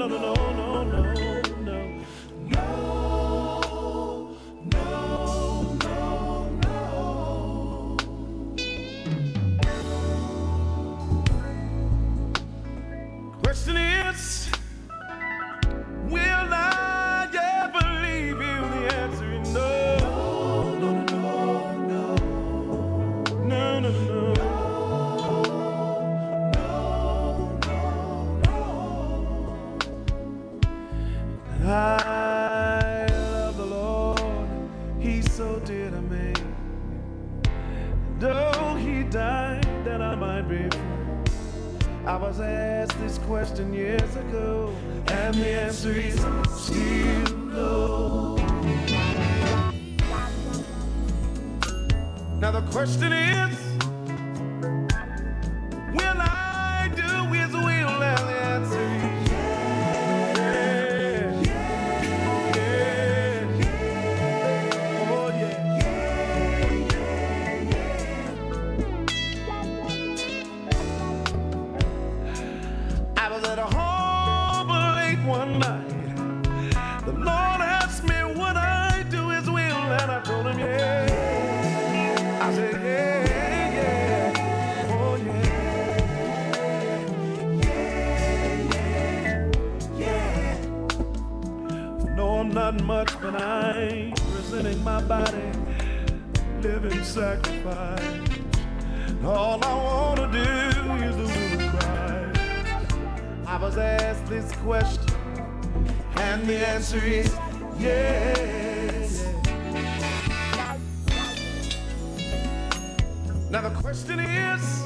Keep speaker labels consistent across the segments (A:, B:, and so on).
A: Question is, will I ever leave you? The answer is no. No, no, no, no. No, no, no. I love the Lord, He's so dear to me. Though He died that I might be free. I was asked this question years ago, and the answer is still no. Now the question is, will I do His will? And the answer is yeah, yeah, yeah, oh yeah, yeah, yeah. I was at a harbor late one night. The Lord asked me would I do His will, and I told Him yeah. I said yeah, yeah, oh yeah, yeah, yeah. No, I'm not much, but I ain't presenting my body, living sacrifice. All I wanna do is the will of Christ. I was asked this question, and the answer is yes. Now the question is,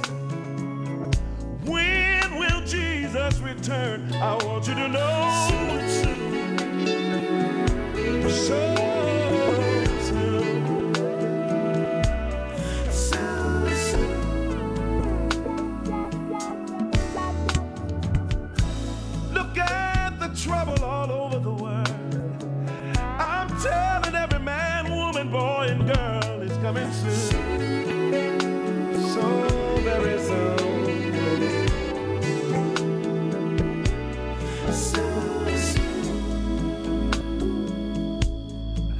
A: when will Jesus return? I want you to know so soon. So soon. Look at the trouble all over the world. I'm telling every man, woman, boy, and girl is coming soon. So very soon. So soon.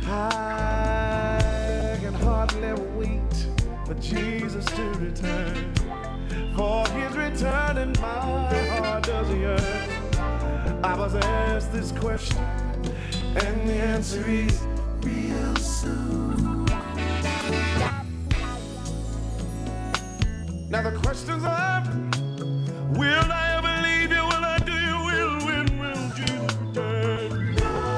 A: I can hardly wait for Jesus to return. For His return and my heart does yearn. I was asked this question, and the answer is real soon. Now the questions are, will I ever leave you? Will I do your will? When will Jesus return?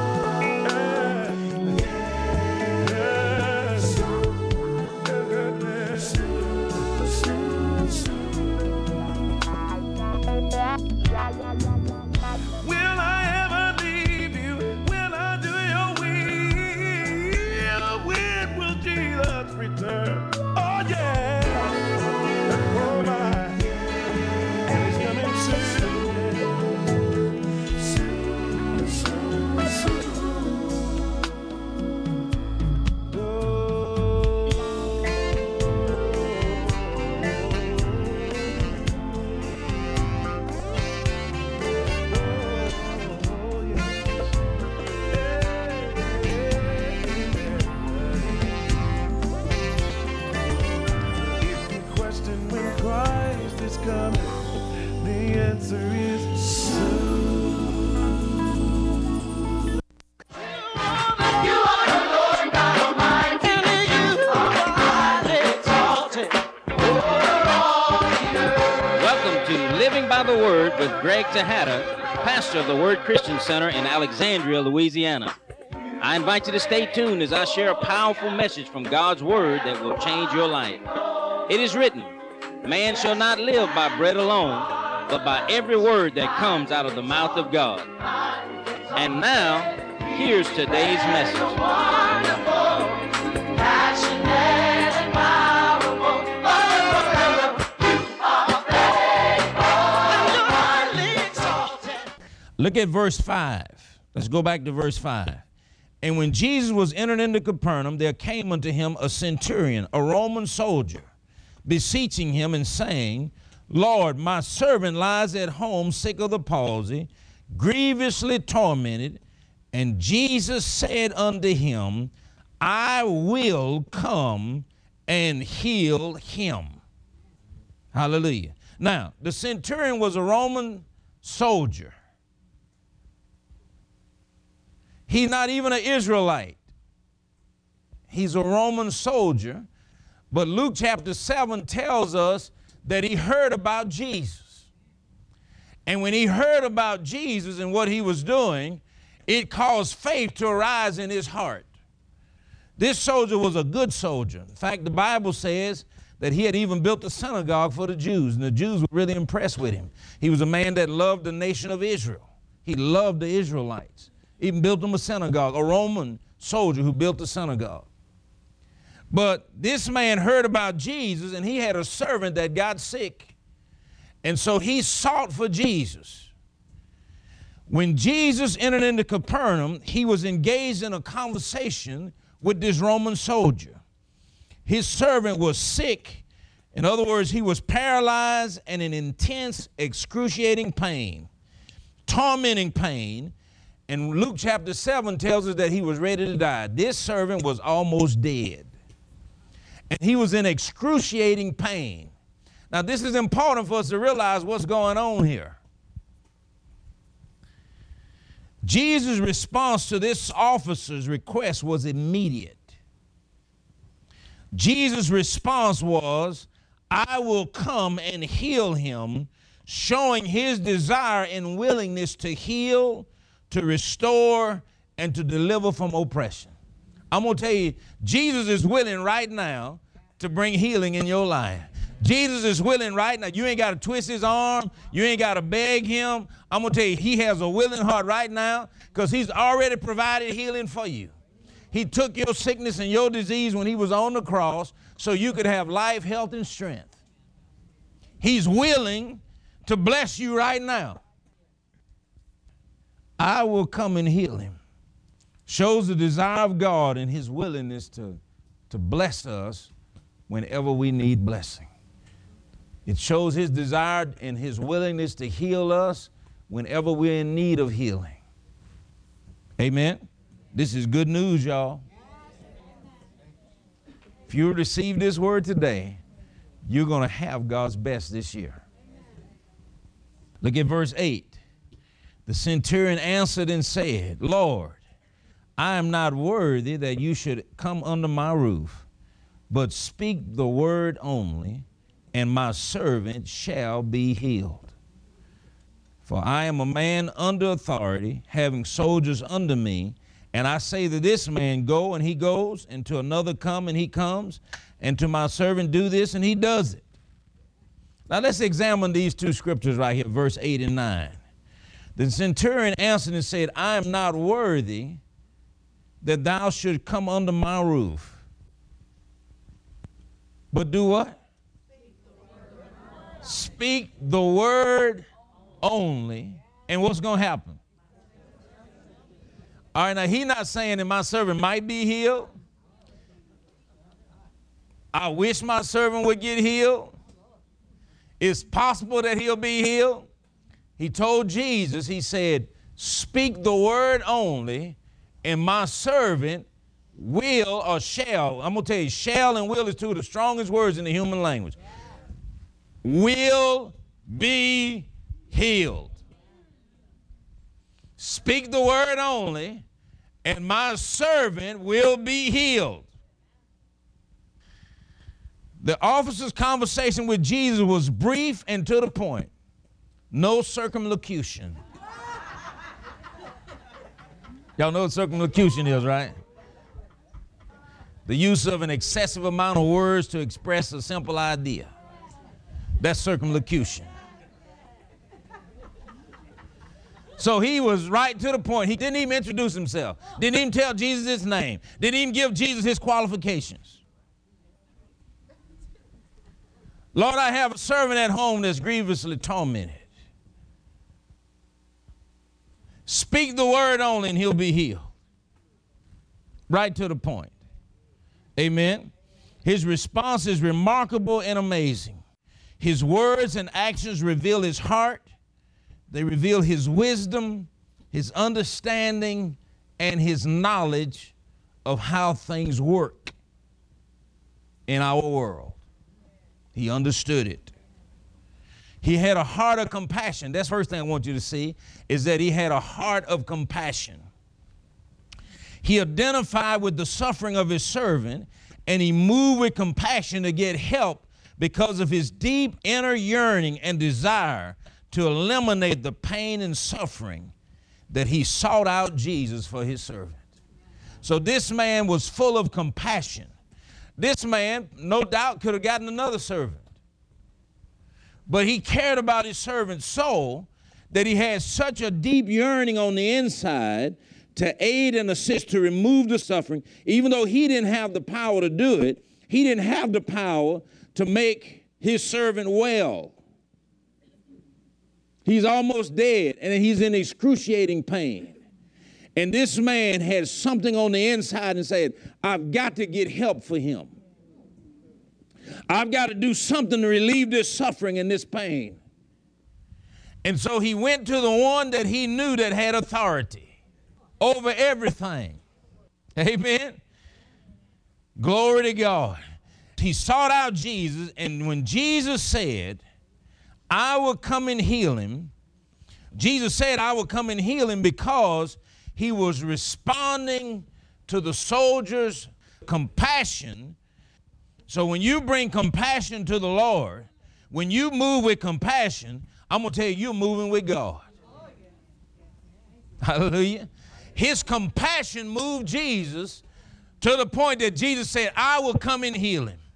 A: Will I ever leave you? Will I do your will? When will Jesus return? Oh yeah. Oh my. And He's coming soon. Soon, soon, soon. If you question when Christ is coming, the answer is soon.
B: Welcome to Living by the Word with Greg Tejada, pastor of the Word Christian Center in Alexandria, Louisiana. I invite you to stay tuned as I share a powerful message from God's Word that will change your life. It is written, man shall not live by bread alone, but by every word that comes out of the mouth of God. And now, here's today's message.
C: Look at verse 5. Let's go back to verse 5. And when Jesus was entered into Capernaum, there came unto him a centurion, a Roman soldier, beseeching him and saying, Lord, my servant lies at home sick of the palsy, grievously tormented. And Jesus said unto him, I will come and heal him. Hallelujah. Now, the centurion was a Roman soldier. He's not even an Israelite. He's a Roman soldier. But Luke chapter 7 tells us that he heard about Jesus. And when he heard about Jesus and what he was doing, it caused faith to arise in his heart. This soldier was a good soldier. In fact, the Bible says that he had even built a synagogue for the Jews, and the Jews were really impressed with him. He was a man that loved the nation of Israel. He loved the Israelites. Even built them a synagogue, a Roman soldier who built a synagogue. But this man heard about Jesus, and he had a servant that got sick. And so he sought for Jesus. When Jesus entered into Capernaum, he was engaged in a conversation with this Roman soldier. His servant was sick. In other words, he was paralyzed and in intense, excruciating pain, tormenting pain. And Luke chapter 7 tells us that he was ready to die. This servant was almost dead. And he was in excruciating pain. Now, this is important for us to realize what's going on here. Jesus' response to this officer's request was immediate. Jesus' response was, I will come and heal him, showing his desire and willingness to heal, to restore, and to deliver from oppression. I'm going to tell you, Jesus is willing right now to bring healing in your life. Jesus is willing right now. You ain't got to twist his arm. You ain't got to beg him. I'm going to tell you, he has a willing heart right now because he's already provided healing for you. He took your sickness and your disease when he was on the cross so you could have life, health, and strength. He's willing to bless you right now. I will come and heal him. Shows the desire of God and his willingness to bless us whenever we need blessing. It shows his desire and his willingness to heal us whenever we're in need of healing. Amen? This is good news, y'all. If you receive this word today, you're going to have God's best this year. Look at verse 8. The centurion answered and said, Lord, I am not worthy that you should come under my roof, but speak the word only, and my servant shall be healed. For I am a man under authority, having soldiers under me, and I say to this man, go, and he goes, and to another, come, and he comes, and to my servant, do this, and he does it. Now let's examine these two scriptures right here, verse 8 and 9. The centurion answered and said, I am not worthy that thou should come under my roof. But do what? Speak the word only. And what's going to happen? All right, now he's not saying that my servant might be healed. I wish my servant would get healed. It's possible that he'll be healed. He told Jesus, he said, speak the word only, and my servant will or shall. I'm going to tell you, shall and will is two of the strongest words in the human language. Will be healed. Speak the word only, and my servant will be healed. The officer's conversation with Jesus was brief and to the point. No circumlocution. Y'all know what circumlocution is, right? The use of an excessive amount of words to express a simple idea. That's circumlocution. So he was right to the point. He didn't even introduce himself. Didn't even tell Jesus his name. Didn't even give Jesus his qualifications. Lord, I have a servant at home that's grievously tormented. Speak the word only and he'll be healed. Right to the point. Amen. His response is remarkable and amazing. His words and actions reveal his heart. They reveal his wisdom, his understanding, and his knowledge of how things work in our world. He understood it. He had a heart of compassion. That's the first thing I want you to see, is that he had a heart of compassion. He identified with the suffering of his servant, and he moved with compassion to get help because of his deep inner yearning and desire to eliminate the pain and suffering that he sought out Jesus for his servant. So this man was full of compassion. This man, no doubt, could have gotten another servant. But he cared about his servant so that he had such a deep yearning on the inside to aid and assist to remove the suffering. Even though he didn't have the power to do it, he didn't have the power to make his servant well. He's almost dead, and he's in excruciating pain. And this man had something on the inside and said, I've got to get help for him. I've got to do something to relieve this suffering and this pain. And so he went to the one that he knew that had authority over everything. Amen. Glory to God. He sought out Jesus, and when Jesus said, I will come and heal him, Jesus said, I will come and heal him because he was responding to the soldier's compassion. So when you bring compassion to the Lord, when you move with compassion, I'm going to tell you, you're moving with God. Hallelujah. His compassion moved Jesus to the point that Jesus said, I will come and heal him.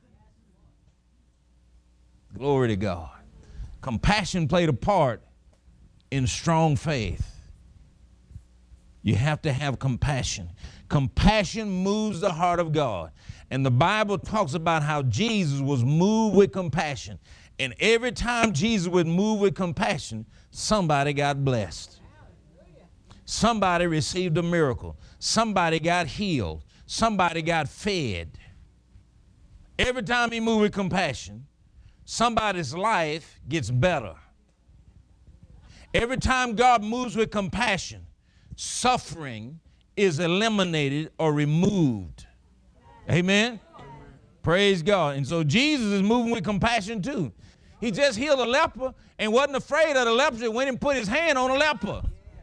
C: Glory to God. Compassion played a part in strong faith. You have to have compassion. Compassion moves the heart of God. And the Bible talks about how Jesus was moved with compassion. And every time Jesus would move with compassion, somebody got blessed. Somebody received a miracle. Somebody got healed. Somebody got fed. Every time he moved with compassion, somebody's life gets better. Every time God moves with compassion, suffering is eliminated or removed. Amen? Praise God. And so Jesus is moving with compassion too. He just healed a leper and wasn't afraid of the leper. Went and put his hand on a leper.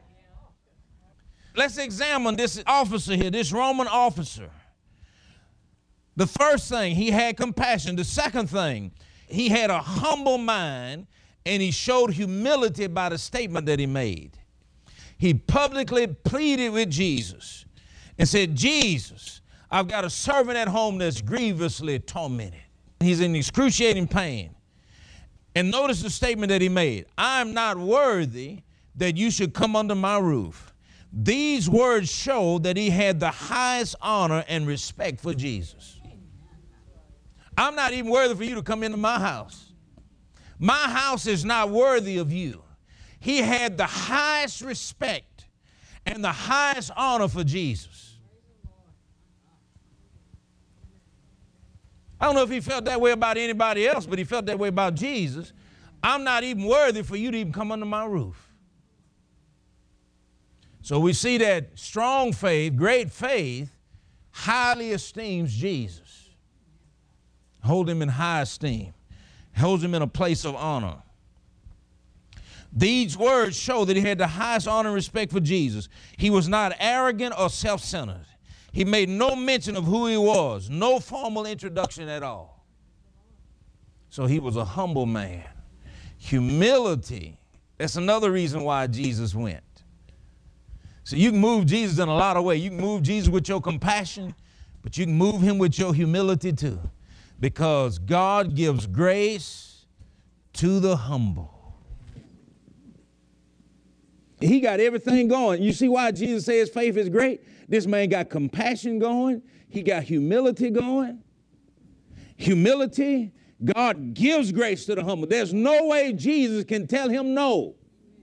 C: Let's examine this officer here, this Roman officer. The first thing, he had compassion. The second thing, he had a humble mind, and he showed humility by the statement that he made. He publicly pleaded with Jesus and said, Jesus, I've got a servant at home that's grievously tormented. He's in excruciating pain. And notice the statement that he made. I'm not worthy that you should come under my roof. These words show that he had the highest honor and respect for Jesus. I'm not even worthy for you to come into my house. My house is not worthy of you. He had the highest respect and the highest honor for Jesus. I don't know if he felt that way about anybody else, but he felt that way about Jesus. I'm not even worthy for you to even come under my roof. So we see that strong faith, great faith, highly esteems Jesus. Hold him in high esteem. Holds him in a place of honor. These words show that he had the highest honor and respect for Jesus. He was not arrogant or self-centered. He made no mention of who he was, no formal introduction at all. So he was a humble man. Humility, that's another reason why Jesus went. So you can move Jesus in a lot of ways. You can move Jesus with your compassion, but you can move him with your humility too. Because God gives grace to the humble. He got everything going. You see why Jesus says faith is great? This man got compassion going. He got humility going. Humility, God gives grace to the humble. There's no way Jesus can tell him no.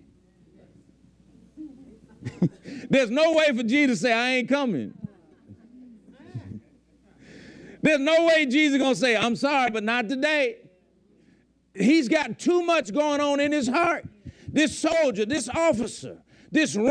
C: There's no way for Jesus to say, I ain't coming. There's no way Jesus is going to say, I'm sorry, but not today. He's got too much going on in his heart this soldier, this officer, this